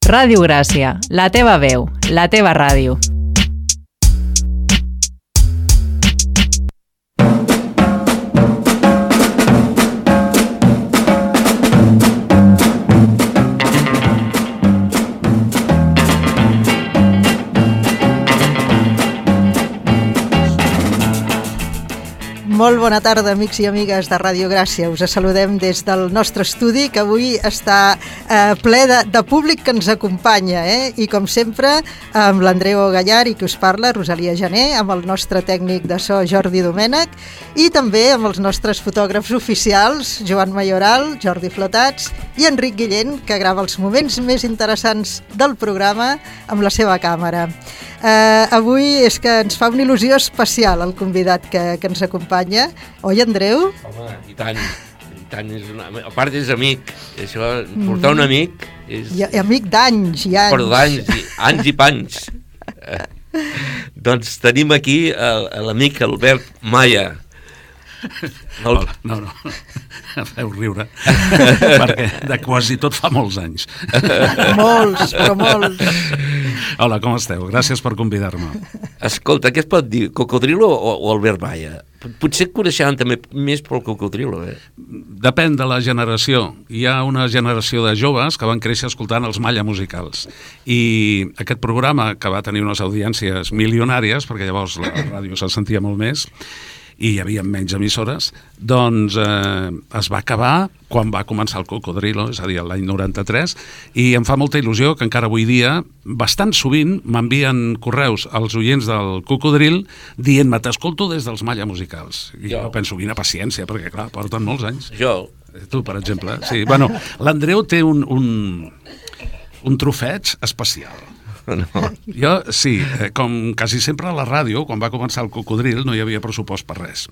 Ràdio Gràcia, la teva veu, la teva ràdio. Molt bona tarda, amics i amigues de Ràdio Gràcia. Us saludem des del nostre estudi, que avui està ple de públic que ens acompanya. I com sempre, amb l'Andreu Gallar i qui us parla, Rosalia Jané, amb el nostre tècnic de so, Jordi Domènech, i també amb els nostres fotògrafs oficials, Joan Mayoral, Jordi Flotats i Enric Guillén, que grava els moments més interessants del programa amb la seva càmera. Avui és que ens fa una il·lusió especial el convidat que ens acompanya. Oi, Andreu? Home, i tant. A part és amic. Això, portar un amic és... I amic d'anys i anys. Però d'anys, anys i panys. Doncs tenim aquí l'amic Albert Maya. Hola, no, em feu riure, perquè de quasi tot fa molts anys. Molts, però molts. Hola, com esteu? Gràcies per convidar-me. Escolta, què es pot dir? Cocodrilo o Albert Maya? Potser coneixeran també més pel Cocodrilo, Depèn de la generació. Hi ha una generació de joves que van créixer escoltant els Malla musicals. I aquest programa, que va tenir unes audiències milionàries, perquè llavors la ràdio se sentia molt més, i hi havia menys emissores, doncs es va acabar quan va començar el Cocodrilo, és a dir, l'any 93, i em fa molta il·lusió que encara avui dia, bastant sovint, m'envien correus als oients del Cocodril dient-me, t'escolto des dels Malla musicals. I jo penso, quina paciència, perquè clar, porten molts anys. Jo. Tu, per exemple. Sí, bueno, l'Andreu té un trofeig especial. No. Jo, sí, com quasi sempre a la ràdio, quan va començar el Cocodril, no hi havia pressupost per res.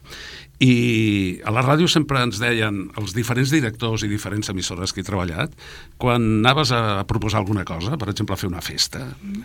I a la ràdio sempre ens deien, els diferents directors i diferents emissores que he treballat, quan anaves a proposar alguna cosa, per exemple, fer una festa,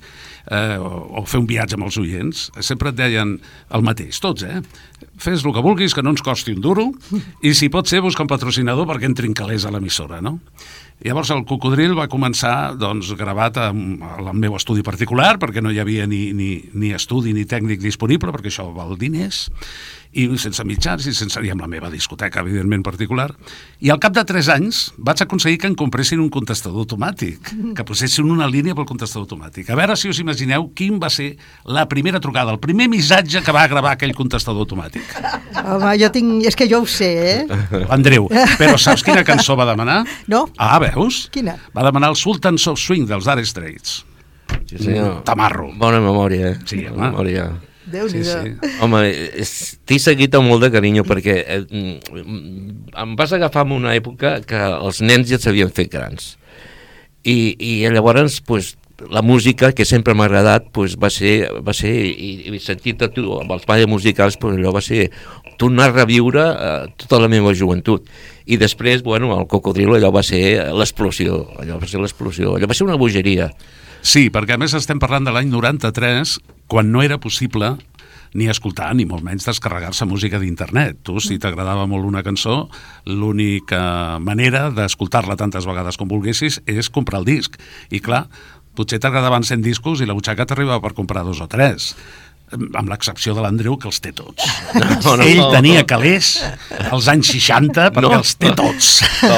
o fer un viatge amb els oients, sempre et deien el mateix, tots, fes el que vulguis, que no ens costi un duro, i si pot ser, busca un patrocinador perquè entrin calés a l'emissora, no? Llavors el Cocodril va començar gravat al meu estudi particular, perquè no hi havia ni estudi ni tècnic disponible, perquè això val diners, i sense mitjans i amb la meva discoteca, evidentment, particular. I al cap de 3 anys vaig aconseguir que em compressin un contestador automàtic, que posessin una línia pel contestador automàtic. A veure si us imagineu quin va ser la primera trucada, el primer missatge que va gravar aquell contestador automàtic. Home, és que jo ho sé, Andreu, però saps quina cançó va demanar? No. Ah, veus? Quina? Va demanar el Sultans of Swing dels Dire Straits. Sí, senyor. Tamarro. Bona memòria, Sí, home. memòria. Déu-n'hi-do. Sí. Home, t'he seguit amb molt de carinyo perquè em vas agafar en una època que els nens ja s'havien fet grans i llavors pues, la música que sempre m'ha agradat pues, va ser i sentir-te tu amb els balls musicals pues, allò va ser tornar a reviure tota la meva joventut i després, bueno, el Cocodrilo allò va ser l'explosió, allò va ser una bogeria. Sí, perquè a més estem parlant de l'any 93, quan no era possible ni escoltar, ni molt menys descarregar-se música d'internet. Tu, si t'agradava molt una cançó, l'única manera d'escoltar-la tantes vegades com volguessis és comprar el disc. I clar, potser t'agradaven 100 discos i la butxaca t'arribava per comprar 2 o 3. Amb l'excepció de l'Andreu, que els té tots. No, Ell tenia calés als anys 60 perquè els té tots.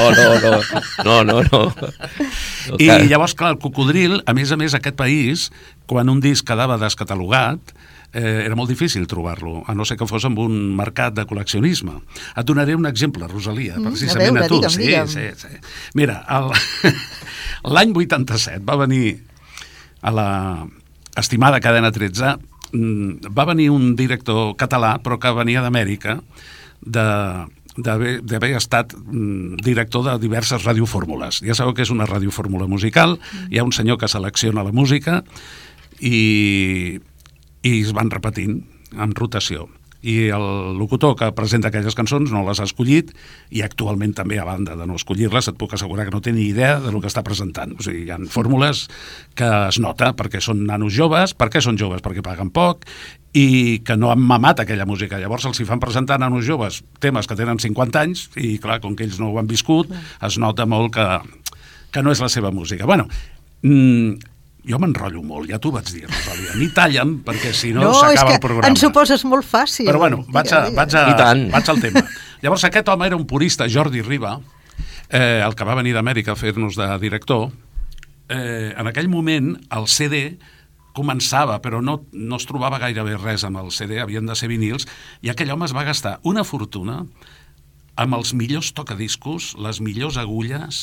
No. I llavors, clar, el Cocodril, a més, aquest país, quan un disc quedava descatalogat, era molt difícil trobar-lo, a no ser que fos amb un mercat de col·leccionisme. Et donaré un exemple, Rosalia, precisament a tu. Digue'm. Sí. Mira, l'any 87 va venir a la estimada cadena 13, va venir un director català, però que venia d'Amèrica, d'haver estat director de diverses radiofórmules. Ja sabeu que és una radiofórmula musical, hi ha un senyor que selecciona la música i es van repetint en rotació. I el locutor que presenta aquelles cançons no les ha escollit i actualment també, a banda de no escollir-les, et puc assegurar que no té ni idea del que està presentant. O sigui, hi ha fórmules que es nota perquè són nanos joves. Per què són joves? Perquè paguen poc i que no han mamat aquella música. Llavors els hi fan presentar nanos joves temes que tenen 50 anys i, clar, com que ells no ho han viscut, es nota molt que no és la seva música. Bueno, Jo m'enrotllo molt, ja t'ho vaig dir, Rosalia. Ni talla'm, perquè si no s'acaba el programa. Ens ho poses molt fàcil. Però bueno, vaig al tema. Llavors, aquest home era un purista, Jordi Riba, el que va venir d'Amèrica a fer-nos de director. En aquell moment, el CD començava, però no es trobava gairebé res amb el CD, havien de ser vinils, i aquell home es va gastar una fortuna amb els millors tocadiscos, les millors agulles.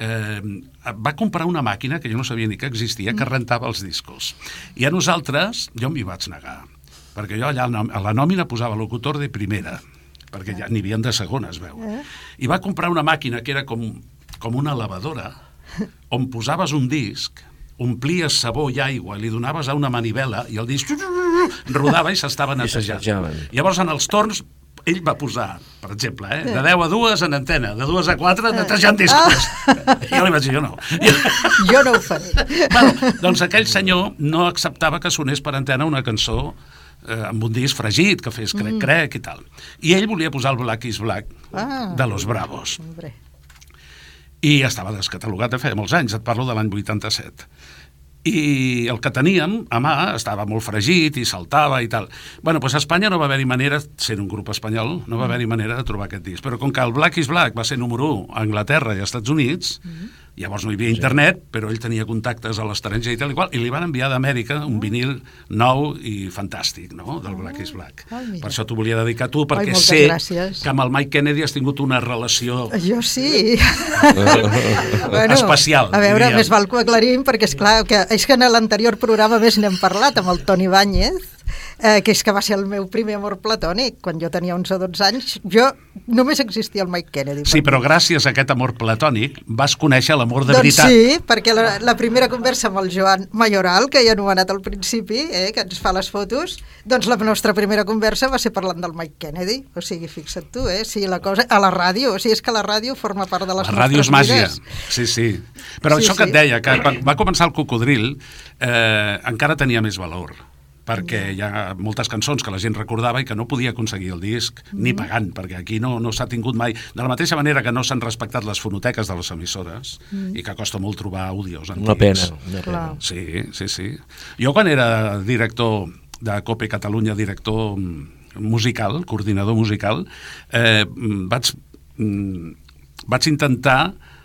Va comprar una màquina que jo no sabia ni que existia, que rentava els discos. I a nosaltres, jo m'hi vaig negar, perquè jo allà a la nòmina posava locutor de primera, perquè ja n'hi havia de segona, es veu. I va comprar una màquina que era com una lavadora, on posaves un disc, omplies sabó i aigua, li donaves a una manivela i el disc rodava i s'estava netejant. Llavors, en els torns, ell va posar, per exemple, de 10 a 2 en antena, de 2 a 4 netejant discos. Jo li vaig dir, jo no. Jo no ho faré. Bueno, doncs aquell senyor no acceptava que sonés per antena una cançó amb un disc fregit, que fes crec i tal. I ell volia posar el Black is Black de Los Bravos. I estava descatalogat de feia molts anys, et parlo de l'any 87. I el que teníem a mà estava molt fregit i saltava i tal. Bueno, doncs a Espanya no va haver-hi manera, sent un grup espanyol, no va haver-hi manera de trobar aquest disc. Però com que el Black is Black va ser número 1 a Anglaterra i als Estats Units, llavors no hi havia internet, però ell tenia contactes a l'estranger i tal i qual, i li van enviar d'Amèrica un vinil nou i fantàstic, no?, del Black is Black. Per això t'ho volia dedicar a tu, perquè sé que amb el Mike Kennedy has tingut una relació... Jo sí. Especial. A veure, més val que ho aclarim, perquè és que en l'anterior programa més n'hem parlat amb el Toni Báñez, que és que va ser el meu primer amor platònic. Quan jo tenia 11 o 12 anys, només existia el Mike Kennedy. Sí, però gràcies a aquest amor platònic vas conèixer l'amor de veritat. Doncs sí, perquè la primera conversa amb el Joan Mayoral, que ja he anomenat al principi, que ens fa les fotos, doncs la nostra primera conversa va ser parlant del Mike Kennedy. O sigui, fixa't tu, sí, la cosa... A la ràdio, o sigui, és que la ràdio forma part de les nostres vides. La ràdio és màgia, sí. Però això que et deia, que quan va començar el Cocodril, encara tenia més valor, perquè hi ha moltes cançons que la gent recordava i que no podia aconseguir el disc ni pagant, perquè aquí no s'ha tingut mai, de la mateixa manera que no s'han respectat les fonoteques de les emissores i que costa molt trobar àudios antics. Una pena. Sí. Jo quan era director de COPE Catalunya, director musical, coordinador musical, vaig intentar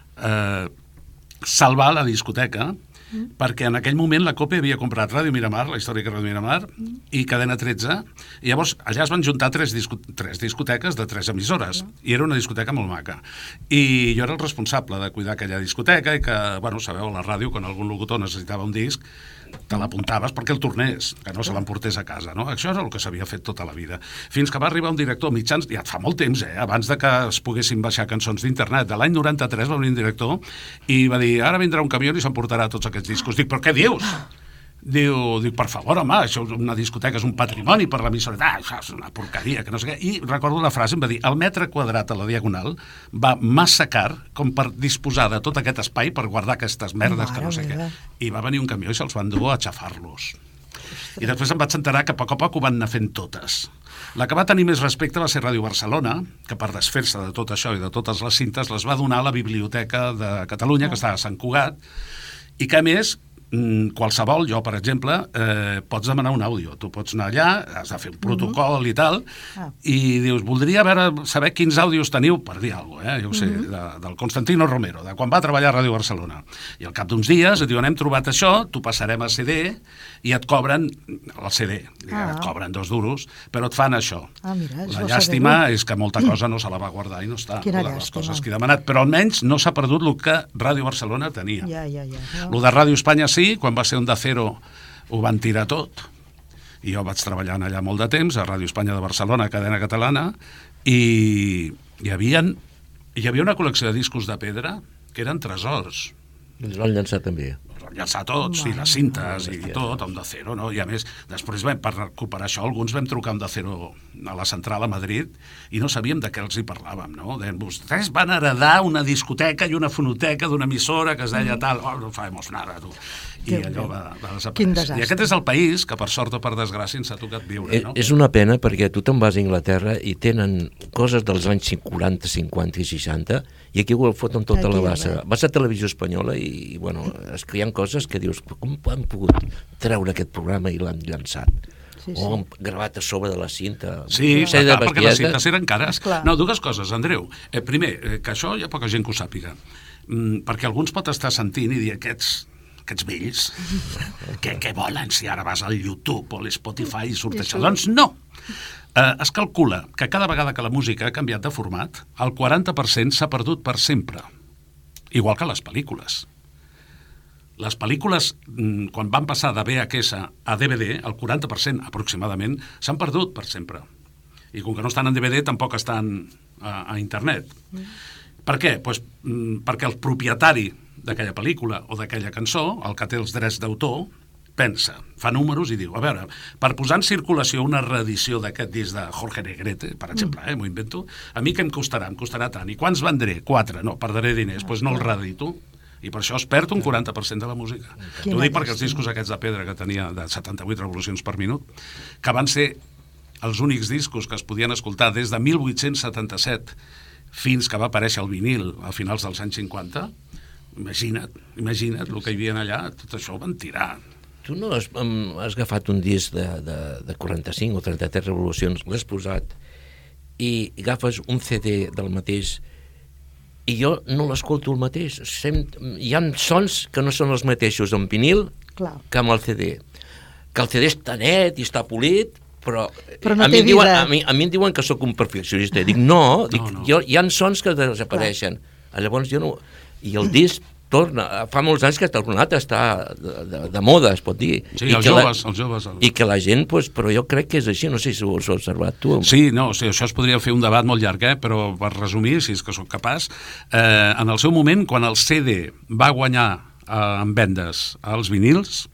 salvar la discoteca, perquè en aquell moment la COPE havia comprat Ràdio Miramar, la històrica Ràdio Miramar, i Cadena 13, i llavors allà es van juntar tres discoteques de 3 emissores, i era una discoteca molt maca. I jo era el responsable de cuidar aquella discoteca, i que, bueno, sabeu, a la ràdio, quan algun locutor necessitava un disc, te l'apuntaves perquè el tornés, que no se l'emportés a casa, no? Això és el que s'havia fet tota la vida. Fins que va arribar un director mitjans, ja fa molt temps, abans de que es poguessin baixar cançons d'internet. De l'any 93 va venir un director i va dir, ara vindrà un camió i s'emportarà tots aquests discos. Dic, però què dius? Diu, per favor, home, això és una discoteca, és un patrimoni per l'emissora. Això és una porqueria, que no sé què. I recordo la frase, em va dir, el metre quadrat a la diagonal va massa car com per disposar de tot aquest espai per guardar aquestes merdes que no sé què. I va venir un camió i se'ls van dur a xafar-los. I després em vaig enterar que a poc a poc ho van anar fent totes. La que va tenir més respecte va ser Ràdio Barcelona, que per desfer-se de tot això i de totes les cintes les va donar a la Biblioteca de Catalunya, que estava a Sant Cugat, i que a més qualsevol, jo per exemple, pots demanar un àudio, tu pots anar allà, has de fer un protocol i tal, i dius, voldria saber quins àudios teniu, per dir alguna cosa, jo ho sé, del Constantino Romero, de quan va treballar a Ràdio Barcelona, i al cap d'uns dies et diuen, hem trobat això, t'ho passarem a CD i et cobren el CD, et cobren 2 duros, però et fan això. La llàstima és que molta cosa no se la va guardar i no està, totes les coses que he demanat, però almenys no s'ha perdut el que Ràdio Barcelona tenia. Lo de Ràdio Espanya sí, quan va ser Onda Cero ho van tirar tot, i jo vaig treballar allà molt de temps, a Ràdio Espanya de Barcelona, cadena catalana, i hi havia una col·lecció de discos de pedra que eren tresors. Els van llançar també. Llançar tots, i les cintes i tot, Onda Cero, no? I a més, després per recuperar això, alguns vam trucar Onda Cero a la central a Madrid i no sabíem de què els hi parlàvem, no? Deien, vostès van heredar una discoteca i una fonoteca d'una emissora que es deia tal, no sabemos nada, tu. i allò va desaparèixer. Quin desastre. I aquest és el país que, per sort o per desgràcia, ens ha tocat viure, no? És una pena perquè tu te'n vas a Anglaterra i tenen coses dels anys 40, 50 i 60 i aquí ho foten tota la bassa. Vas a Televisió Espanyola i bueno, és que hi ha coses que dius, com han pogut treure aquest programa i l'han llançat? Sí. O han gravat a sobre de la cinta. Sí, perquè les cintes eren cares. Esclar. No, dues coses, Andreu. Primer, que això hi ha poca gent que ho sàpiga. Perquè alguns pot estar sentint i dir aquests vells, què volen si ara vas al YouTube o l'Spotify i surt això? Doncs no! Es calcula que cada vegada que la música ha canviat de format, el 40% s'ha perdut per sempre. Igual que les pel·lícules. Les pel·lícules, quan van passar de VHS a DVD, el 40% aproximadament, s'han perdut per sempre. I com que no estan en DVD, tampoc estan a internet. Per què? Pues, perquè el propietari d'aquella pel·lícula o d'aquella cançó, el que té els drets d'autor, pensa, fa números i diu, a veure, per posar en circulació una reedició d'aquest disc de Jorge Negrete, per exemple, m'ho invento, a mi què em costarà? Em costarà tant. I quants vendré? 4. No, perdré diners, doncs no el reedito. I per això es perd un 40% de la música. T'ho dic perquè els discos aquests de pedra que tenia de 78 revolucions per minut, que van ser els únics discos que es podien escoltar des de 1877 fins que va aparèixer el vinil a finals dels anys 50, imagina't el que hi havia allà, tot això ho van tirar. Tu no has agafat un disc de 45 o 33 revolucions, l'has posat i agafes un CD del mateix i jo no l'escolto el mateix. Hi ha sons que no són els mateixos en vinil que amb el CD. Que el CD està net i està polit, però no té vida. A mi em diuen que sóc un perfeccionista. Dic, no. Hi ha sons que desapareixen. Llavors jo no... I el disc torna, fa molts anys que ha tornat a estar de moda, es pot dir. Sí, els joves. I que la gent, però jo crec que és així, no sé si ho has observat tu. Sí, això es podria fer un debat molt llarg, però per resumir, si és que sóc capaç, en el seu moment, quan el CD va guanyar en vendes als vinils,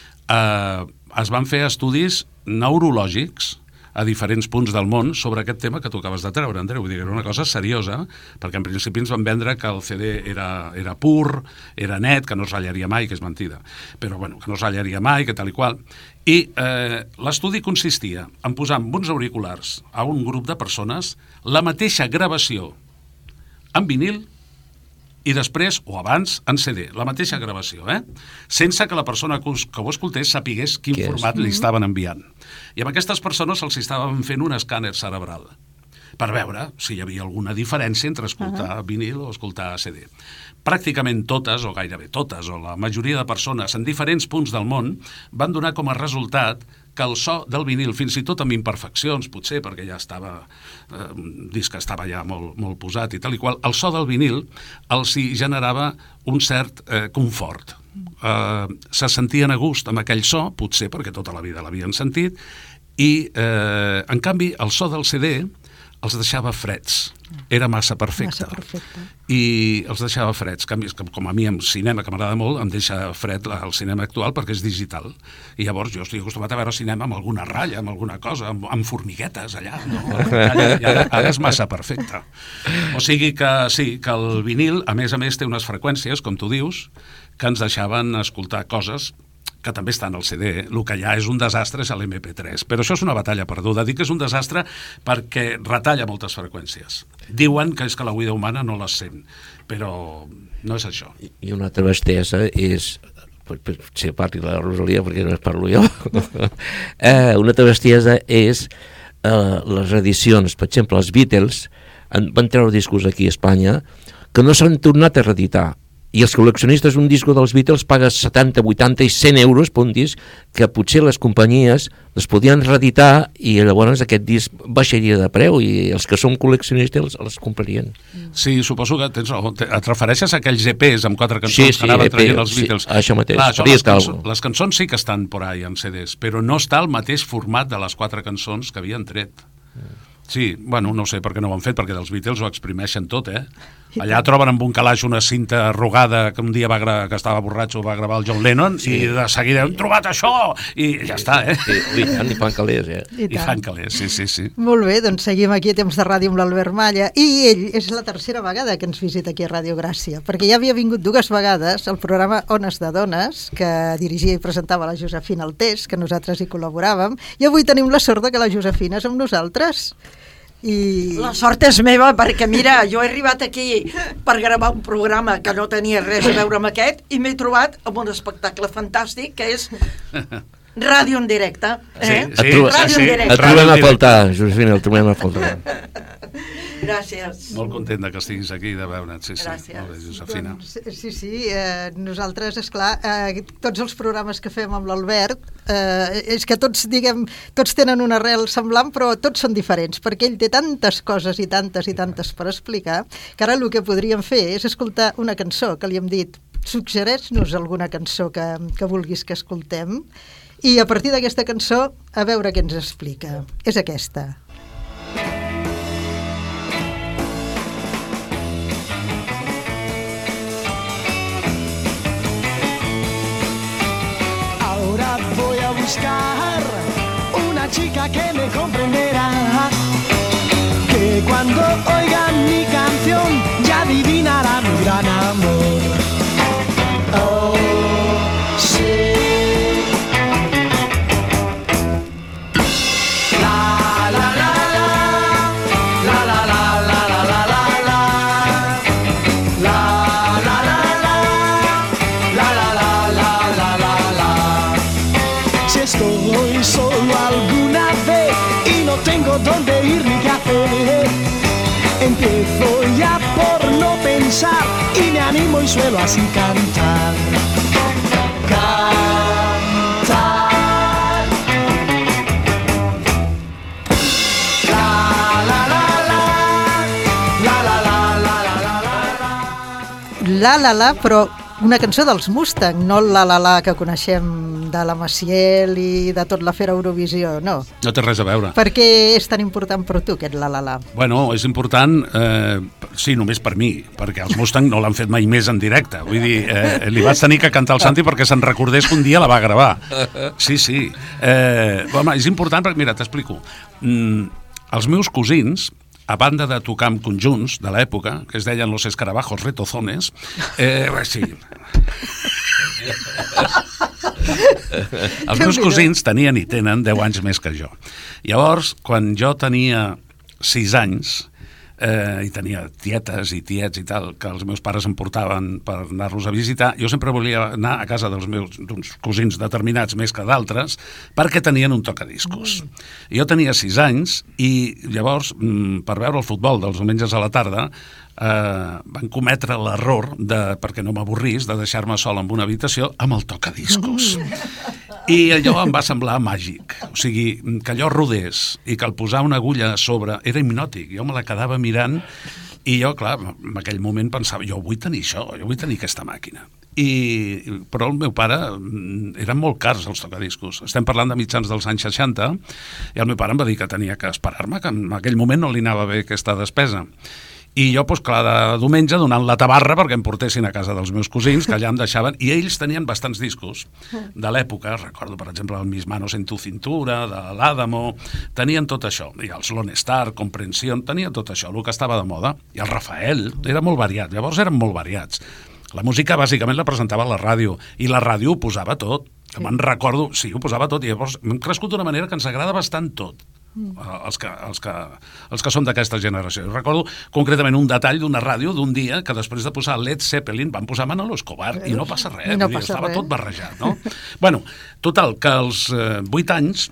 es van fer estudis neurològics a diferents punts del món sobre aquest tema que tu acabes de treure, Andreu. Vull dir, era una cosa seriosa, perquè en principi ens van vendre que el CD era pur, era net, que no es ratllaria mai, que és mentida, però bueno, que no es ratllaria mai, que tal i qual. I l'estudi consistia en posar amb uns auriculars a un grup de persones la mateixa gravació en vinil i després, o abans, en CD, la mateixa gravació, sense que la persona que ho escoltés sapigués quin format li estaven enviant. I amb aquestes persones se'ls estaven fent un escàner cerebral per veure si hi havia alguna diferència entre escoltar vinil o escoltar CD. Pràcticament totes, o gairebé totes, o la majoria de persones en diferents punts del món van donar com a resultat que el so del vinil, fins i tot amb imperfeccions, potser perquè ja estava, disc que estava ja molt posat i tal i qual, el so del vinil els hi generava un cert confort. Se sentien a gust amb aquell so, potser perquè tota la vida l'havien sentit, i en canvi el so del CD els deixava freds. Era massa perfecte. I els deixava freds. Com a mi, en cinema, que m'agrada molt, em deixa fred el cinema actual perquè és digital. I llavors jo estic acostumat a veure cinema amb alguna ratlla, amb alguna cosa, amb formiguetes allà. No? I ara és massa perfecte. O sigui que sí, que el vinil, a més, té unes freqüències, com tu dius, que ens deixaven escoltar coses que també està en el CD, el que ja és un desastre és l'MP3, però això és una batalla perduda. Dic que és un desastre perquè retalla moltes freqüències. Diuen que és que la oïda humana no les sent, però no és això. I una altra bestiesa és, potser parli la Rosalia perquè no es parlo jo, una altra bestiesa és les reedicions. Per exemple, els Beatles van treure discos aquí a Espanya que no s'han tornat a reeditar. I els col·leccionistes un disco dels Beatles pagues 70, 80 i 100 euros per un disc que potser les companyies les podien reeditar i llavors aquest disc baixaria de preu i els que són col·leccionistes els comprarien. Sí, suposo que tens raó. Et refereixes a aquells EPs amb 4 cançons que anaven traient els Beatles. Sí, això mateix. Clar, les cançons sí que estan por ahí en CDs, però no està el mateix format de les 4 cançons que havien tret. Sí, bueno, no sé per què no ho han fet, perquè dels Beatles ho exprimeixen tot, Allà troben amb un calaix una cinta arrugada que un dia que estava borratxo, va gravar el John Lennon, i de seguida hem trobat això, i ja està, I fan calés, I fan calés, sí. Molt bé, doncs seguim aquí a Temps de Ràdio amb l'Albert Malla, i ell és la tercera vegada que ens visita aquí a Ràdio Gràcia, perquè ja havia vingut 2 vegades al programa Ones de Dones, que dirigia i presentava la Josefina Altés, que nosaltres hi col·laboràvem, i avui tenim la sort que la Josefina és amb nosaltres. La sort és meva perquè mira, jo he arribat aquí per gravar un programa que no tenia res a veure amb aquest i m'he trobat amb un espectacle fantàstic que és ràdio en directe. Ràdio en directe. Et trobem a faltar, Josefina, et trobem a faltar. Gràcies. Molt contenta que estiguis aquí de veure't. Gràcies. Molt bé, Josefina. Doncs, nosaltres, esclar, tots els programes que fem amb l'Albert, és que tots tenen una arrel semblant, però tots són diferents, perquè ell té tantes coses i tantes per explicar, que ara el que podríem fer és escoltar una cançó que li hem dit, suggereix-nos alguna cançó que vulguis que escoltem, i a partir d'aquesta cançó a veure què ens explica. És aquesta. Voy a buscar una chica que me comprenderá, que cuando oiga mi canción ya adivinará mi gran amor. Oh, sí. La la la la, la la la la la la la la, la la la la, la la la la la la. Si estoy solo alguna vez y no tengo dónde ir ni qué hacer, empiezo ya por no pensar y me animo y suelo así cantar. Cantar. La la la la, la la la la la la la. La, però una cançó dels Mustang, no la que coneixem de la Maciel i de tot l'afer Eurovisió, no. No té res a veure. Per què és tan important per tu, aquest la? Bueno, és important, sí, només per mi, perquè els Mustang no l'han fet mai més en directe. Vull dir, li vaig tenir que cantar al Santi perquè se'n recordés que un dia la va gravar. Sí. Home, és important perquè, mira, t'explico. Els meus cosins, a banda de tocar amb conjunts de l'època, que es deien Los Escarabajos Retozones, sí. Els meus cosins tenien i tenen 10 anys més que jo. Llavors, quan jo tenia 6 anys, i tenia tietes i tiets i tal, que els meus pares em portaven per anar-los a visitar, jo sempre volia anar a casa d'uns cosins determinats més que d'altres, perquè tenien un tocadiscos. Jo tenia 6 anys i llavors, per veure el futbol dels diumenges a la tarda, van cometre l'error, perquè no m'avorrís, de deixar-me sol en una habitació amb el tocadiscos. I allò em va semblar màgic. O sigui, que allò rodés i que el posar una agulla a sobre era hipnòtic. Jo me la quedava mirant i jo, clar, en aquell moment pensava, jo vull tenir això, jo vull tenir aquesta màquina. Però el meu pare, eren molt cars els tocadiscos. Estem parlant de mitjans dels anys 60 i el meu pare em va dir que tenia que esperar-me, que en aquell moment no li anava bé aquesta despesa. I jo, doncs clar, de diumenge donant la tabarra perquè em portessin a casa dels meus cosins, que allà em deixaven, i ells tenien bastants discos de l'època, recordo, per exemple, el Mis manos en tu cintura, de l'Adamo, tenien tot això, i els Lone Star, Comprensión, tenien tot això, el que estava de moda, i el Rafael, era molt variat, llavors eren molt variats. La música, bàsicament, la presentava a la ràdio, i la ràdio ho posava tot, que me'n recordo, sí, ho posava tot, i llavors hem crescut d'una manera que ens agrada bastant tot. Els que som d'aquesta generació. Jo recordo concretament un detall d'una ràdio d'un dia que després de posar Led Zeppelin van posar Manolo Escobar i no passa res, estava tot barrejat, no? Bueno, total, que als 8 anys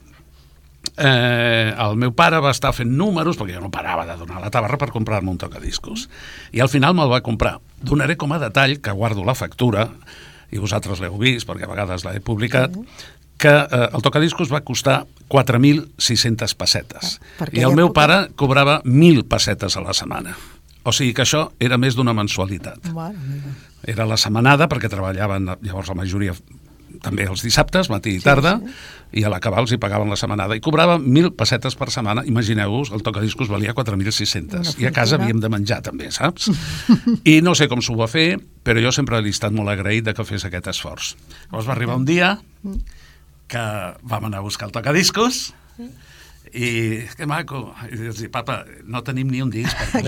el meu pare va estar fent números, perquè jo no parava de donar la tabarra per comprar-me un tocadiscos, i al final me'l va comprar. Donaré com a detall, que guardo la factura, i vosaltres l'heu vist perquè a vegades l'he publicat, que el tocadiscos va costar 4.600 pessetes. I el meu pare cobrava 1.000 pessetes a la setmana. O sigui que això era més d'una mensualitat. Era la setmanada, perquè treballaven llavors la majoria també els dissabtes, matí i tarda, i a l'acabar els hi pagaven la setmanada. I cobrava 1.000 pessetes per setmana. Imagineu-vos, el tocadiscos valia 4.600. I a casa havíem de menjar, també, saps? I no sé com s'ho va fer, però jo sempre he estat molt agraït de que fes aquest esforç. Llavors va arribar un dia que vam anar a buscar el tocadiscos, i que maco, i dius, papa, no tenim ni un disc per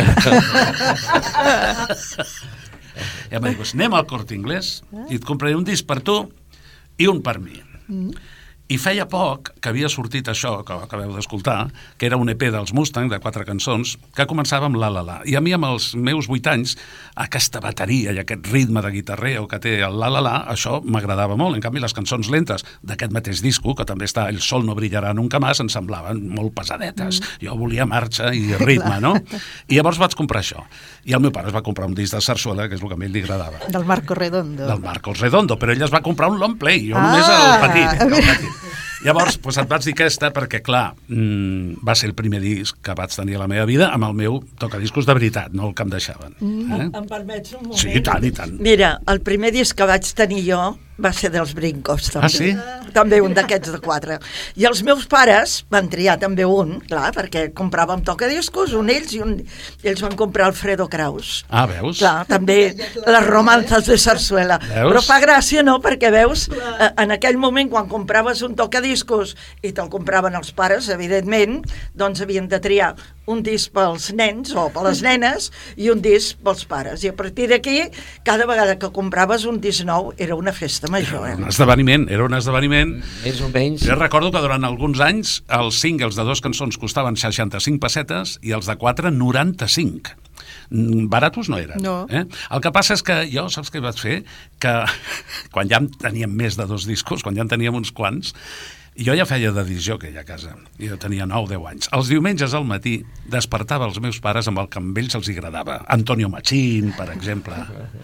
i em va dir, anem al Corte Inglés i et compraré un disc per tu i un per mi. I feia poc que havia sortit això, que acabeu d'escoltar, que era un EP dels Mustang, de 4 cançons, que començava amb La La La. I a mi, amb els meus 8 anys, aquesta bateria i aquest ritme de guitarreo que té el La La La, això m'agradava molt. En canvi, les cançons lentes d'aquest mateix disco, que també està El sol no brillarà nunca más, em semblaven molt pesadetes. Jo volia marxa i ritme, no? I llavors vaig comprar això. I el meu pare es va comprar un disc de sarsuela, que és el que a ell li agradava. Del Marcos Redondo. Del Marcos Redondo, però ell es va comprar un long play, jo només el petit. Llavors, doncs et vaig dir aquesta perquè, clar, va ser el primer disc que vaig tenir a la meva vida amb el meu tocadiscos de veritat, no el que em deixaven. Em permets un moment? Sí, i tant, i tant. Mira, el primer disc que vaig tenir jo va ser dels Brincos, també. Ah, sí? També un d'aquests de 4. I els meus pares van triar també un, clar, perquè compràvem tocadiscos, un ells i un... Ells van comprar Alfredo Kraus. Ah, veus? Clar, també les romances de sarsuela. Veus? Però fa gràcia, no?, perquè veus, en aquell moment, quan compraves un tocadiscos i te'l compraven els pares, evidentment, doncs havien de triar un disc pels nens o per les nenes i un disc pels pares. I a partir d'aquí, cada vegada que compraves un disc nou era una festa major. Era un esdeveniment. Més o menys. Jo recordo que durant alguns anys els singles de 2 cançons costaven 65 pessetes i els de 4, 95. Baratos no eren. No. El que passa és que jo, saps què vaig fer? Que quan ja teníem més de 2 discos, quan ja en teníem uns quants, jo ja feia de discjòquei a casa. Jo tenia 9-10 anys. Els diumenges al matí despertava els meus pares amb el que a ells els agradava. Antonio Machín, per exemple.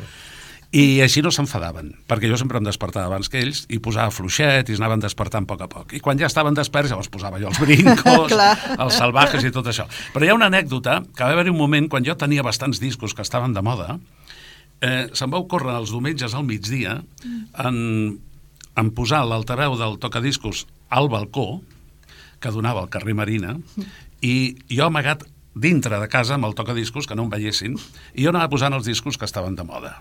I així no s'enfadaven, perquè jo sempre em despertava abans que ells i posava fluixet i es anaven despertant a poc a poc. I quan ja estaven desperts, llavors posava jo els Brincos, els Salvajes i tot això. Però hi ha una anècdota, que va haver un moment quan jo tenia bastants discos que estaven de moda, se'm va ocórrer els diumenges al migdia en posar l'altaveu del tocadiscos al balcó, que donava al carrer Marina, i jo amagat dintre de casa amb el tocadiscos, que no em veiessin, i jo anava posant els discos que estaven de moda.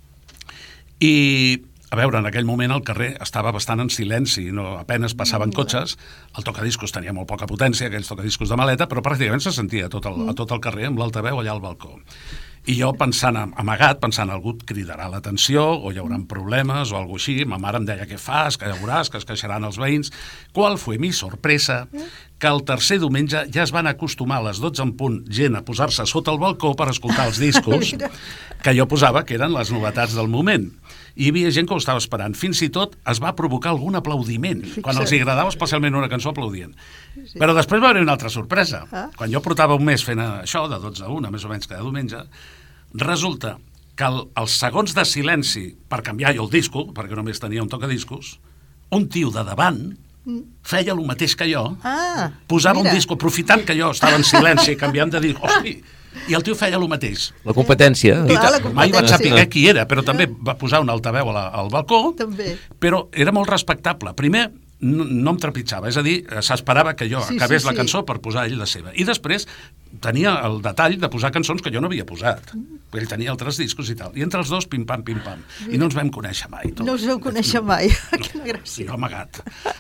I, a veure, en aquell moment el carrer estava bastant en silenci, no, apenes passaven cotxes, el tocadiscos tenia molt poca potència, aquells tocadiscos de maleta, però pràcticament se sentia a tot el carrer amb l'altaveu allà al balcó. I jo amagat, pensant, algú et cridarà l'atenció, o hi haurà problemes, o alguna així. Ma mare em deia, què fas, que ja veuràs, que es queixaran els veïns. Qual fue mi sorpresa que el tercer diumenge ja es van acostumar a les 12 en punt gent a posar-se sota el balcó per escoltar els discos que jo posava, que eren les novetats del moment. I hi havia gent que ho estava esperant. Fins i tot es va provocar algun aplaudiment. Quan els agradava especialment una cançó, aplaudien. Però després va haver una altra sorpresa. Quan jo portava un mes fent això, de 12 a 1, més o menys cada diumenge, resulta que els segons de silenci per canviar jo el disco, perquè només tenia un tocadiscos, un tio de davant feia el mateix que jo, posava un disco, aprofitant que jo estava en silenci, canviant de disc, hosti, i el tio feia el mateix. La competència. Mai vaig saber qui era, però també va posar un altaveu al balcó, però era molt respectable. Primer, no em trepitjava, és a dir, s'esperava que jo acabés la cançó per posar ell la seva. I després tenia el detall de posar cançons que jo no havia posat. Ell tenia altres discos i tal. I entre els dos, pim-pam, pim-pam. I no ens vam conèixer mai. No us vau conèixer mai. Quina gràcia. Jo amagat.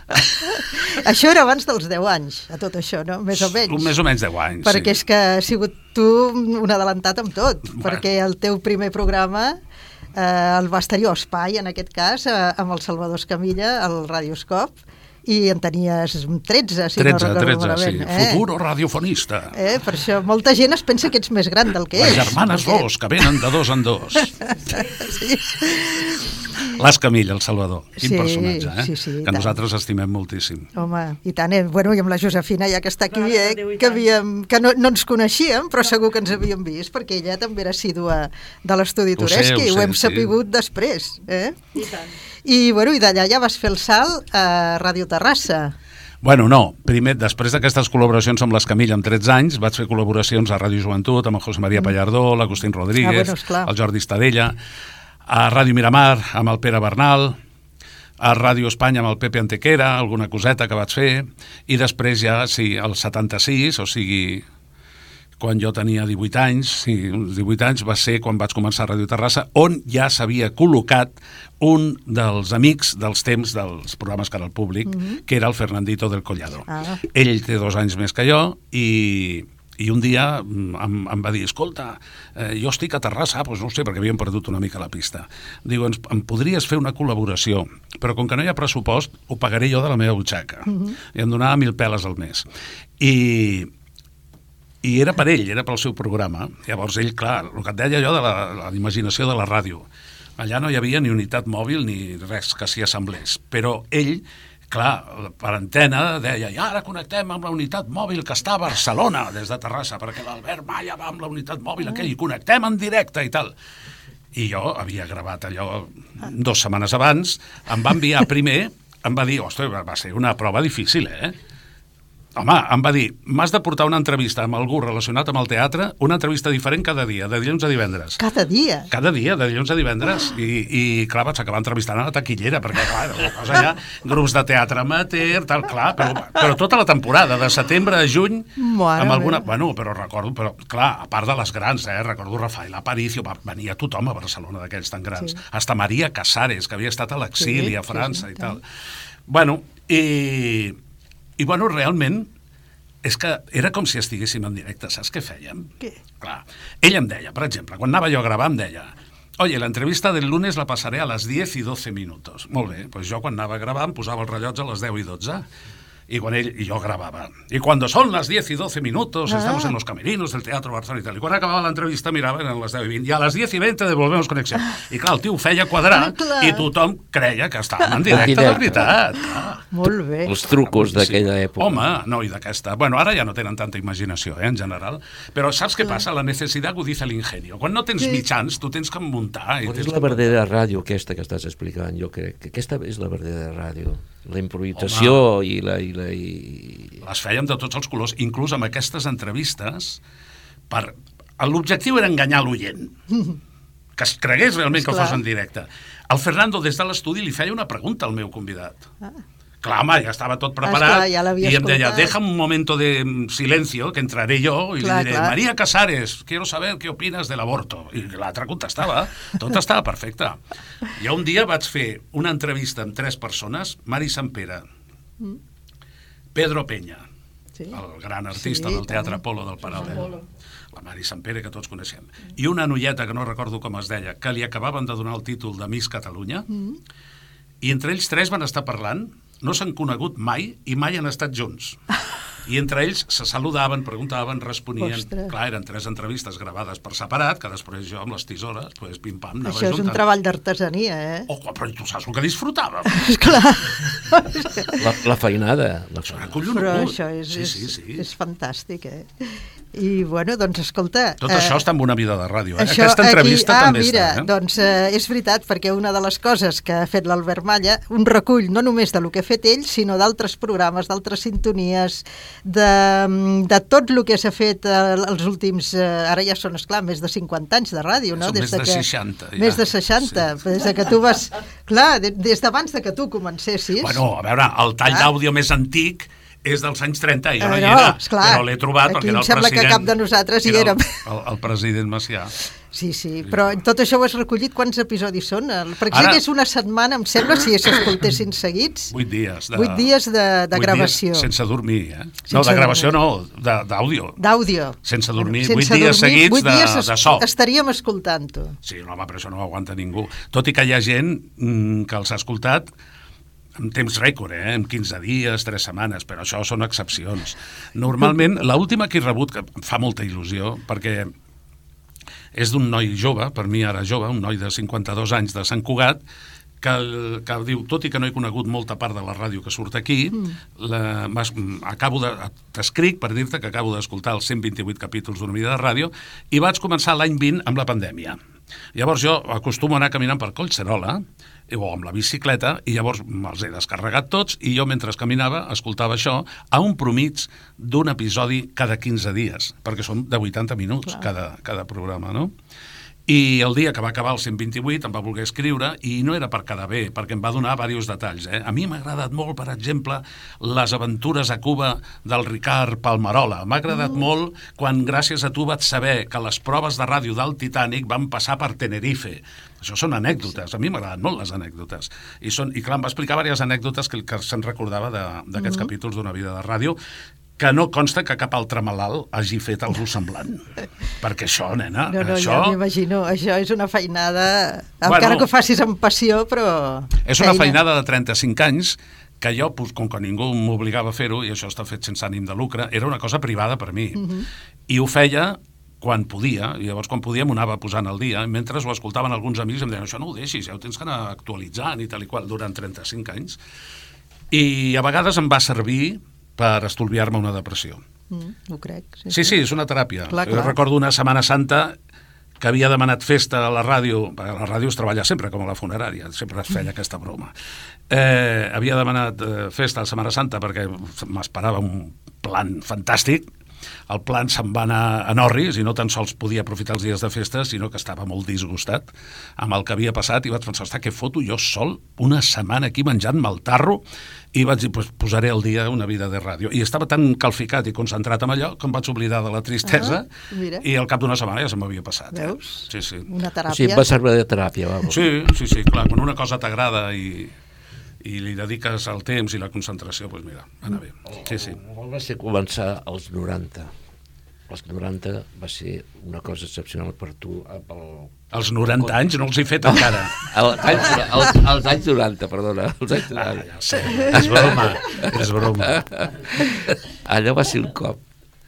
Això era abans dels 10 anys, a tot això, no? Més o menys. Més o menys 10 anys, perquè és que has sigut tu un adelantat amb tot, perquè el teu primer programa el vas tenir Espai, en aquest cas, amb el Salvador Escamilla, al Radioscop, i en tenies 13, si no recordo malament. Sí. Futuro radiofonista. Per això molta gent es pensa que ets més gran del que ets. Les germanes Ros, que venen de 2 en 2. Sí. L'Escamilla, el Salvador. Quin personatge, que nosaltres estimem moltíssim. Home, i tant, bueno, i amb la Josefina, ja que està aquí, que no ens coneixíem, però segur que ens havíem vist, perquè ella també era assídua de l'estudi Tureschi, ho hem sapigut després. I tant. I d'allà ja vas fer el salt a Ràdio Terrassa. Bueno, no. Primer, després d'aquestes col·laboracions amb l'Escamilla amb 13 anys, vaig fer col·laboracions a Ràdio Joventut, amb el José María Pallardó, l'Agustín Rodríguez, el Jordi Estadella, a Ràdio Miramar, amb el Pere Bernal. a Ràdio Espanya amb el Pepe Antequera, alguna coseta que vaig fer, i després ja, sí, el 76, o sigui, quan jo tenia 18 anys, sí, uns 18 anys, va ser quan vaig començar a Ràdio Terrassa, on ja s'havia col·locat un dels amics dels temps dels programes que era el públic, que era el Fernandito del Collado. Ell té 2 anys més que jo i un dia em va dir, escolta, jo estic a Terrassa, doncs no sé, perquè havíem perdut una mica la pista. Diu, em podries fer una col·laboració, però com que no hi ha pressupost, ho pagaré jo de la meva butxaca. I em donava 1.000 peles al mes. I era per ell, era pel seu programa. Llavors ell, clar, el que et deia jo de la imaginació de la ràdio, allà no hi havia ni unitat mòbil ni res que s'hi assemblés, però ell, clar, per antena deia, i ara connectem amb la unitat mòbil que està a Barcelona des de Terrassa, perquè l'Albert Malla va amb la unitat mòbil aquell i connectem en directe i tal. I jo havia gravat allò 2 setmanes abans, em va enviar primer, em va dir, ostres, va ser una prova difícil, Home, em va dir, m'has de portar una entrevista amb algú relacionat amb el teatre, una entrevista diferent cada dia, de dilluns a divendres. Cada dia? Cada dia, de dilluns a divendres. I clar, vaig acabar entrevistant a la taquillera, perquè, clar, una cosa allà, grups de teatre amateur, tal, clar, però tota la temporada, de setembre a juny, amb alguna... Bueno, però recordo, clar, a part de les grans, recordo Rafael Aparicio, venia tothom a Barcelona d'aquells tan grans. Sí. Hasta Maria Casares, que havia estat a l'exili a França i tal. Bueno, I bueno, realment, és que era com si estiguéssim en directe. Saps què fèiem? Què? Clar, ell em deia, per exemple, quan anava jo a gravar em deia, oye, la entrevista del lunes la pasaré a las 10 y 12 minutos. Molt bé, doncs jo quan anava a gravar em posava el rellotge a les 10 i 12. Y yo grababa. Y cuando son las 10 y 12 minutos, estamos en los camerinos del Teatro Barcelona y tal. Y cuando acababa la entrevista, mirava, eren les 10 i 20. I a les 10 i 20 devolvemos connexió. I clar, el tio ho feia quadrar i tothom creia que estàvem en directe, de veritat. Molt bé. Els trucos d'aquella època. Home, no, i d'aquesta. Bueno, ara ja no tenen tanta imaginació, en general. Però saps què passa? La necessitat agudiza l'ingenio. Quan no tens mitjans, tu tens que muntar. Però és la verdadera ràdio aquesta que estàs explicant, jo crec. Que aquesta és la verdadera ràdio. La improvisació i la... Les fèiem de tots els colors, inclús amb aquestes entrevistes. L'objectiu era enganyar l'oient, que es cregués realment que fos en directe. El Fernando, des de l'estudi, li feia una pregunta al meu convidat. Clar, home, ja estava tot preparat, i em deia, deja un momento de silencio, que entraré jo, i li diré, María Casares, quiero saber qué opinas del aborto. I l'altre contestava, tot estava perfecte. Jo un dia vaig fer una entrevista amb 3 persones, Mari Sampere, Pedro Peña, el gran artista del Teatre Apolo del Paral·lel, la Mari Sampere, que tots coneixem, i una noieta, que no recordo com es deia, que li acabaven de donar el títol de Miss Catalunya, i entre ells 3 van estar parlant, no s'han conegut mai i mai han estat junts. I entre ells se saludaven, preguntaven, responien. Ostres. Clar, eren 3 entrevistes gravades per separat, que després jo amb les tisores, pues, pim-pam, anava juntant. Això és un treball d'artesania, Oh, però tu saps el que disfrutàvem? Esclar. La feinada. Però això és fantàstic, I, bueno, doncs, escolta... Tot això està en Una vida de ràdio, Aquesta entrevista també està, doncs, és veritat, perquè una de les coses que ha fet l'Albert Malla, un recull no només de lo que ha fet ell, sinó d'altres programes, d'altres sintonies, de tot el que s'ha fet els últims... Ara ja són, esclar, més de 50 anys de ràdio, no? Són més de 60. Més de 60, des de que tu vas... Clar, des d'abans de que tu comencessis... Bueno, a veure, el tall d'àudio més antic és dels anys 30, i jo no hi era, però l'he trobat perquè era el president... Aquí em sembla que cap de nosaltres hi érem. El president Macià. Sí, però tot això ho has recollit, quants episodis són? Per exemple, és una setmana, em sembla, si s'escoltessin seguits. 8 dies. 8 dies de gravació. Sense dormir, No, de gravació no, d'àudio. D'àudio. Sense dormir, 8 dies seguits de so. Estaríem escoltant-ho. Sí, home, però això no ho aguanta ningú. Tot i que hi ha gent que els ha escoltat en temps rècord, en 15 dies, 3 setmanes, però això són excepcions. Normalment, l'última que he rebut, que em fa molta il·lusió, perquè és d'un noi jove, per mi ara jove, un noi de 52 anys de Sant Cugat, que diu, tot i que no he conegut molta part de la ràdio que surt aquí, t'escric per dir-te que acabo d'escoltar els 128 capítols d'Una vida de ràdio i vaig començar l'any 20 amb la pandèmia. Llavors jo acostumo a anar caminant per Collserola o amb la bicicleta i llavors me'ls he descarregat tots i jo mentre caminava escoltava això a un promig d'un episodi cada 15 dies, perquè són de 80 minuts cada programa, no? I el dia que va acabar el 128 em va voler escriure i no era per quedar bé, perquè em va donar diversos detalls. A mi m'ha agradat molt, per exemple, les aventures a Cuba del Ricard Palmarola. M'ha agradat molt quan gràcies a tu vaig saber que les proves de ràdio del Titanic van passar per Tenerife. Això són anècdotes, a mi m'agraden molt les anècdotes. I clar, em va explicar diverses anècdotes que se'n recordava d'aquests capítols d'Una vida de ràdio, que no consta que cap altre malalt hagi fet algú semblant. Perquè això, nena, No, això... ja m'imagino, això és una feinada, encara que ho facis amb passió, però... És una feinada de 35 anys que jo, com que ningú m'obligava a fer-ho, i això està fet sense ànim de lucre, era una cosa privada per mi. I ho feia quan podia, i llavors quan podia m'ho anava posant al dia, mentre ho escoltaven alguns amics i em deien, això no ho deixis, ja ho tens que anar actualitzant i tal i qual, durant 35 anys. I a vegades em va servir per estolviar-me una depressió. Ho crec. Sí, és una teràpia. Clar. Jo recordo una Setmana Santa que havia demanat festa a la ràdio, perquè a la ràdio es treballa sempre com a la funerària, sempre es feia aquesta broma. Havia demanat festa a la Setmana Santa perquè m'esperava un plan fantàstic. El plan se'n va anar a Norris i no tan sols podia aprofitar els dies de festa, sinó que estava molt disgustat amb el que havia passat i vaig pensar, què foto jo sol una setmana aquí menjant-me el tarro? I vaig dir, posaré al dia Una vida de ràdio. I estava tan calficat i concentrat en allò que em vaig oblidar de la tristesa i al cap d'una setmana ja se m'havia passat. Veus? Sí. Una teràpia. Sí, va servir de teràpia, vamos. Sí, clar, quan una cosa t'agrada i li dediques el temps i la concentració, doncs mira, va anar bé. Sí. Va ser començar als 90. Els 90 va ser una cosa excepcional per tu. Els 90 anys no els he fet encara. Els anys 90, perdona. Els anys 90. Ja sé, és broma. Allò va ser un cop.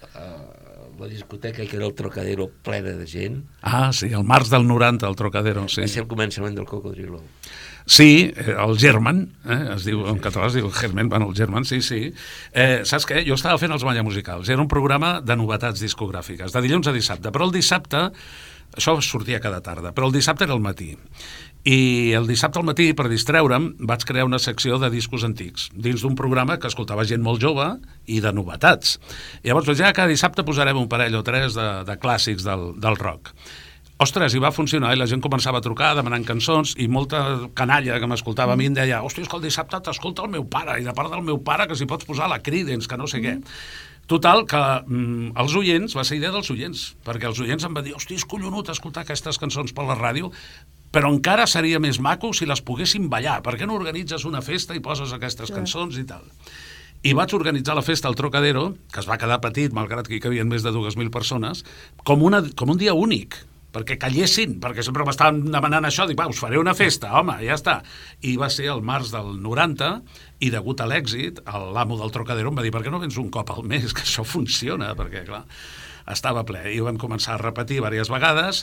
La discoteca, que era el Trocadero, plena de gent. Sí, el març del 90, el Trocadero, sí. Va ser el començament del Cocodrilo. Sí, el German, es diu, en català es diu German, el German, sí. Saps què? Jo estava fent els Malla Musicals. Era un programa de novetats discogràfiques, de dilluns a dissabte, però el dissabte, això sortia cada tarda, però el dissabte era al matí. I el dissabte al matí, per distreure'm, vaig crear una secció de discos antics, dins d'un programa que escoltava gent molt jove i de novetats. I llavors, ja cada dissabte posarem un parell o tres de clàssics del rock. Ostres, i va funcionar, i la gent començava a trucar demanant cançons, i molta canalla que m'escoltava a mi em deia, hòstia, és que el dissabte t'escolta el meu pare, i de part del meu pare que si pots posar la Creedence, que no sé què. Total, que els oients, va ser idea dels oients, perquè els oients em van dir, hòstia, és collonut escoltar aquestes cançons per la ràdio, però encara seria més maco si les poguéssim ballar. Per què no organitzes una festa i poses aquestes cançons i tal? I vaig organitzar la festa al Trocadero, que es va quedar petit, malgrat que hi cabien més de 2.000 persones, com un dia únic, perquè callessin, perquè sempre m'estaven demanant això, dic, us faré una festa, home, ja està. I va ser el març del 90, i degut a l'èxit, l'amo del Trocadero em va dir, per què no vens un cop al mes, que això funciona, perquè, clar, estava ple. I ho vam començar a repetir diverses vegades,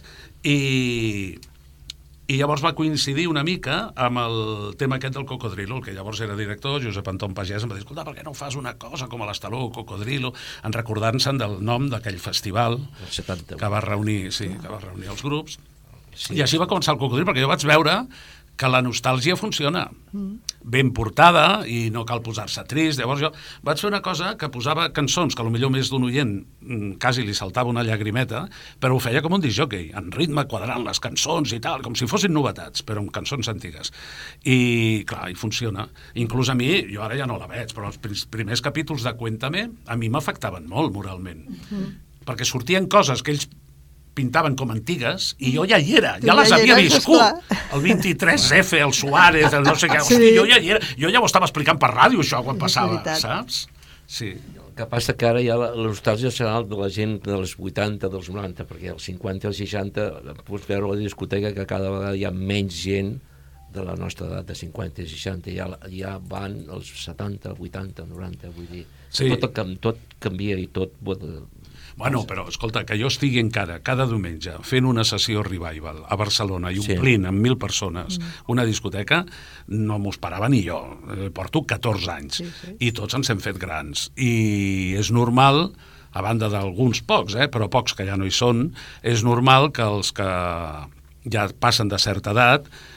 i llavors va coincidir una mica amb el tema aquest del Cocodrilo, el que llavors era director, Josep Anton Pagès, em va dir, escolta, per què no fas una cosa com a l'Estaló, Cocodrilo, en recordant-se'n del nom d'aquell festival que va reunir els grups. I així va començar el Cocodrilo, perquè jo vaig veure que la nostàlgia funciona ben portada i no cal posar-se trist. Llavors jo vaig fer una cosa que posava cançons que potser més d'un oient quasi li saltava una llagrimeta, però ho feia com un discjòquei, en ritme, quadrant les cançons i tal, com si fossin novetats, però amb cançons antigues. I clar, i funciona. Inclús a mi, jo ara ja no la veig, però els primers capítols de Cuéntame a mi m'afectaven molt moralment, perquè sortien coses que ells pintaven com antigues, i jo ja hi era, ja les havia viscut. El 23F, el Suárez, el no sé què, hosti, jo ja hi era, jo ja ho estava explicant per ràdio, això, quan passava, saps? Sí. El que passa que ara hi ha la nostàlgia nacional de la gent dels 80, dels 90, perquè als 50 i als 60 pots veure a la discoteca que cada vegada hi ha menys gent de la nostra edat, de 50 i 60, ja van els 70, 80, 90, vull dir, tot canvia i tot... Bueno, però, escolta, que jo estigui encara cada diumenge fent una sessió revival a Barcelona i omplint amb 1.000 persones una discoteca, no m'ho esperava ni jo. Porto 14 anys i tots ens hem fet grans. I és normal, a banda d'alguns pocs, però pocs que ja no hi són, és normal que els que ja passen de certa edat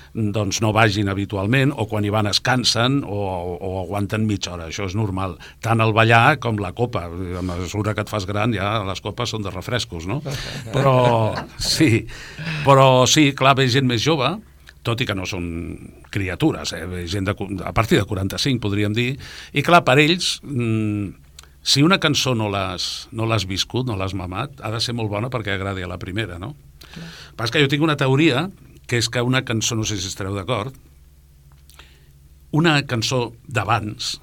doncs no vagin habitualment, o quan hi van es cansen o aguanten mitja hora. Això és normal. Tant el ballar com la copa. A mesura que et fas gran ja les copes són de refrescos, no? Però sí, clar, ve gent més jove, tot i que no són criatures, gent a partir de 45, podríem dir, i clar, per ells, si una cançó no l'has viscut, no l'has mamat, ha de ser molt bona perquè agradi a la primera, no? Pas que jo tinc una teoria, que és que una cançó, no sé si estareu d'acord, una cançó d'abans,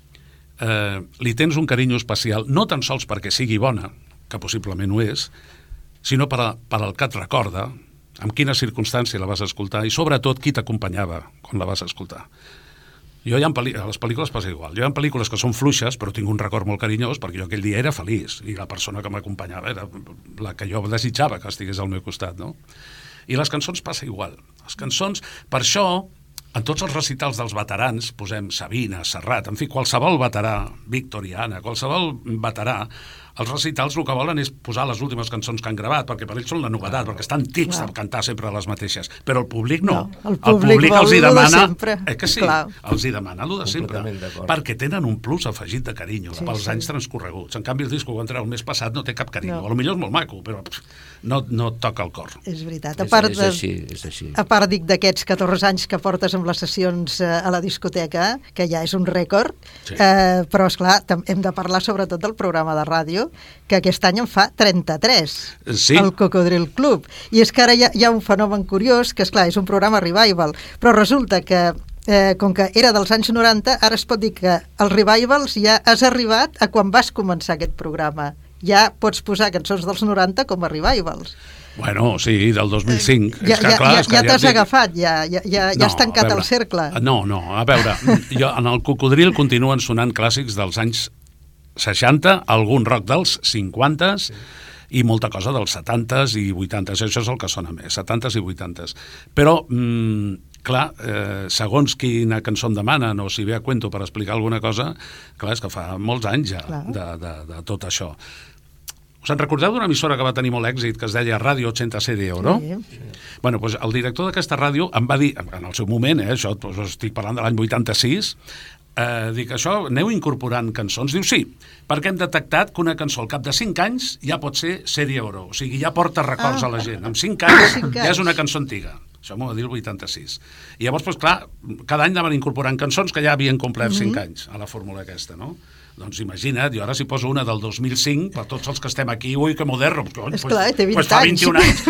li tens un carinyo especial, no tan sols perquè sigui bona, que possiblement ho és, sinó per al que et recorda, amb quina circumstància la vas escoltar i sobretot qui t'acompanyava quan la vas escoltar. Jo a les pel·lícules passa igual. Jo hi ha pel·lícules que són fluixes, però tinc un record molt carinyós perquè jo aquell dia era feliç i la persona que m'acompanyava era la que jo desitjava que estigués al meu costat, no? I les cançons passa igual. Les cançons, per això, en tots els recitals dels veterans, posem Sabina, Serrat, en fi, qualsevol veterà, Víctor i Anna, qualsevol veterà, els recitals el que volen és posar les últimes cançons que han gravat, perquè per ells són la novetat, perquè estan tics de cantar sempre les mateixes. Però el públic no. El públic els hi demana... que sí, els hi demana el de sempre. Perquè tenen un plus afegit de carinyo pels anys transcorreguts. En canvi, el disc que van treure el mes passat no té cap carinyo. A lo millor és molt maco, però no toca el cor. És veritat. És així. A part, dic, d'aquests 14 anys que portes amb les sessions a la discoteca, que ja és un rècord, però, esclar, hem de parlar sobretot del programa de ràdio, que aquest any en fa 33, el Cocodril Club. I és que ara hi ha un fenomen curiós, que, esclar, és un programa revival, però resulta que, com que era dels anys 90, ara es pot dir que els revivals ja has arribat a quan vas començar aquest programa. Ja pots posar cançons dels 90 com a revivals. Bueno, sí, del 2005. Ja t'has agafat, ja has tancat el cercle. No, a veure, en el Cocodril continuen sonant clàssics dels anys 60, algun rock dels 50s i molta cosa dels 70s i 80s. Això és el que sona més, 70s i 80s. Però, clar, segons quina cançó em demanen o si ve a cuento per explicar alguna cosa, clar, és que fa molts anys ja de tot això. Us en recordeu d'una emissora que va tenir molt èxit, que es deia Ràdio 80C d'Euro? Sí. Bueno, doncs el director d'aquesta ràdio em va dir, en el seu moment, això estic parlant de l'any 86, dic, això, aneu incorporant cançons? Diu, sí, perquè hem detectat que una cançó al cap de 5 anys ja pot ser sèrie oro, o sigui, ja porta records a la gent. Amb 5 anys ja és una cançó antiga. Això m'ho va dir el 86. I llavors, doncs, clar, cada any anaven incorporant cançons que ja havien complert 5 anys a la fórmula aquesta, no? Doncs imagina't, jo ara si poso una del 2005, per tots els que estem aquí, ui, que moderno, esclar, té 20 fa 21 anys.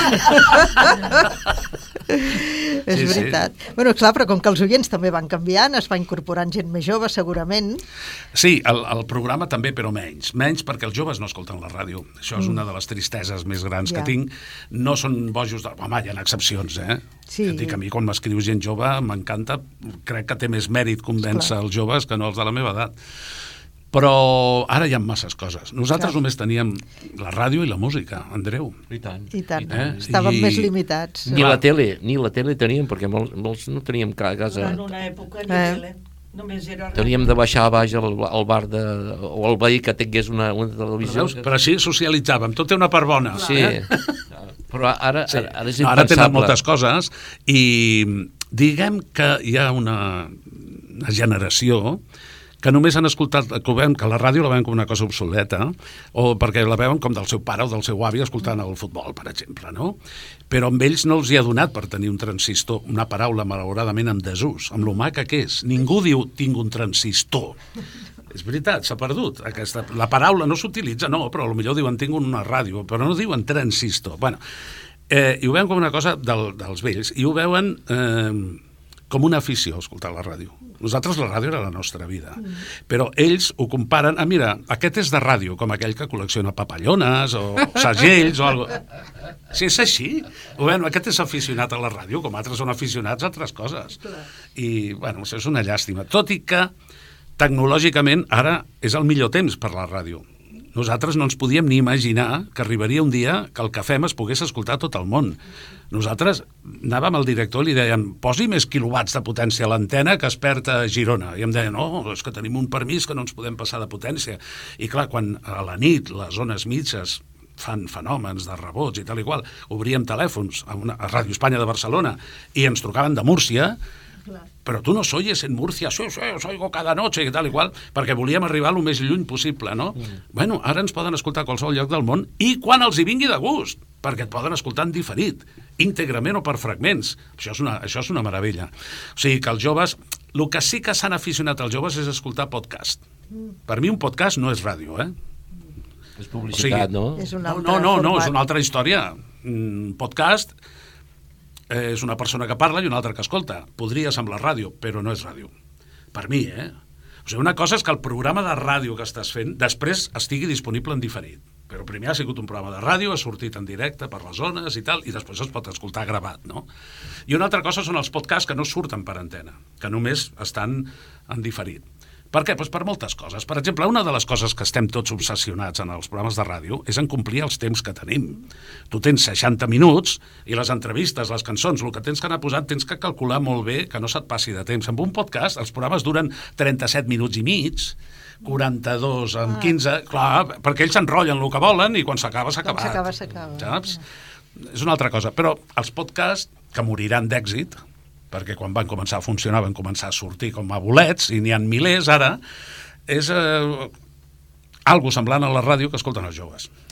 És veritat. Bueno, clar, però com que els oients també van canviant, es va incorporant gent més jove, segurament. Sí, el programa també, però menys. Menys perquè els joves no escolten la ràdio. Això és una de les tristeses més grans que tinc. No són bojos de... Home, hi ha excepcions, Sí. Et dic, a mi quan m'escriu gent jove m'encanta, crec que té més mèrit convèncer els joves que no els de la meva edat. Però ara hi ha masses coses. Nosaltres només teníem la ràdio i la música, Andreu. I tant. Estàvem més limitats. Ni la tele teníem, perquè molts no teníem casa. En una època ni tele. Només era ràdio. Teníem de baixar a baix al bar o al veí que tingués una televisió. Però així socialitzàvem. Tot té una part bona. Sí. Però ara és impensable. Ara tenen moltes coses i diguem que hi ha una generació que només han escoltat, que la ràdio la veuen com una cosa obsoleta, o perquè la veuen com del seu pare o del seu avi escoltant el futbol, per exemple, no? Però amb ells no els hi ha donat per tenir un transistor, una paraula malauradament en desús, amb lo maca que és. Ningú diu, tinc un transistor. És veritat, s'ha perdut. La paraula no s'utilitza, no, però potser diuen, tinc una ràdio, però no diuen transistor. Bueno, i ho veuen com una cosa dels vells, i ho veuen com una afició, escoltar la ràdio. Nosaltres la ràdio era la nostra vida. Però ells ho comparen, mira, aquest és de ràdio, com aquell que col·lecciona papallones o segells o alguna cosa. Si és així, aquest és aficionat a la ràdio, com altres són aficionats a altres coses. I, bueno, això és una llàstima. Tot i que, tecnològicament, ara és el millor temps per la ràdio. Nosaltres no ens podíem ni imaginar que arribaria un dia que el que fem es pogués escoltar a tot el món. Nosaltres anàvem al director i li deien, posi més quilowatts de potència a l'antena que es perd a Girona. I em deien, no, és que tenim un permís que no ens podem passar de potència. I clar, quan a la nit les zones mitges fan fenòmens de rebots i tal i qual. Obríem telèfons a Ràdio Espanya de Barcelona i ens trucaven de Múrcia, però tu nos oyes en Murcia, sí, os oigo cada noche i tal i qual, perquè volíem arribar el més lluny possible, no? Bueno, ara ens poden escoltar a qualsevol lloc del món i quan els hi vingui de gust, perquè et poden escoltar en diferit, íntegrament o per fragments. Això és una meravella. O sigui que els joves, el que sí que s'han aficionat els joves és escoltar podcast. Per mi un podcast no és ràdio, És publicitat, no? És un altre No, format. és una altra història. Un podcast és una persona que parla i una altra que escolta. Podria semblar ràdio, però no és ràdio. Per mi, O sigui, una cosa és que el programa de ràdio que estàs fent després estigui disponible en diferit. Però primer ha sigut un programa de ràdio, ha sortit en directe per les zones i tal, i després es pot escoltar gravat, no? I una altra cosa són els podcasts que no surten per antena, que només estan en diferit. Per què? Doncs per moltes coses. Per exemple, una de les coses que estem tots obsessionats en els programes de ràdio és en complir els temps que tenim. Tu tens 60 minuts i les entrevistes, les cançons, el que tens que anar posant, tens que calcular molt bé que no se't passi de temps. Amb un podcast els programes duren 37 minuts i mig, 42 amb 15, clar, perquè ells s'enrotllen el que volen i quan s'acaba, s'ha acabat. Quan s'acaba. Saps? És una altra cosa. Però els podcasts, que moriran d'èxit, perquè quan van començar a funcionar van començar a sortir com a bolets, i n'hi ha milers ara, és algo semblant a la ràdio que escolten els joves.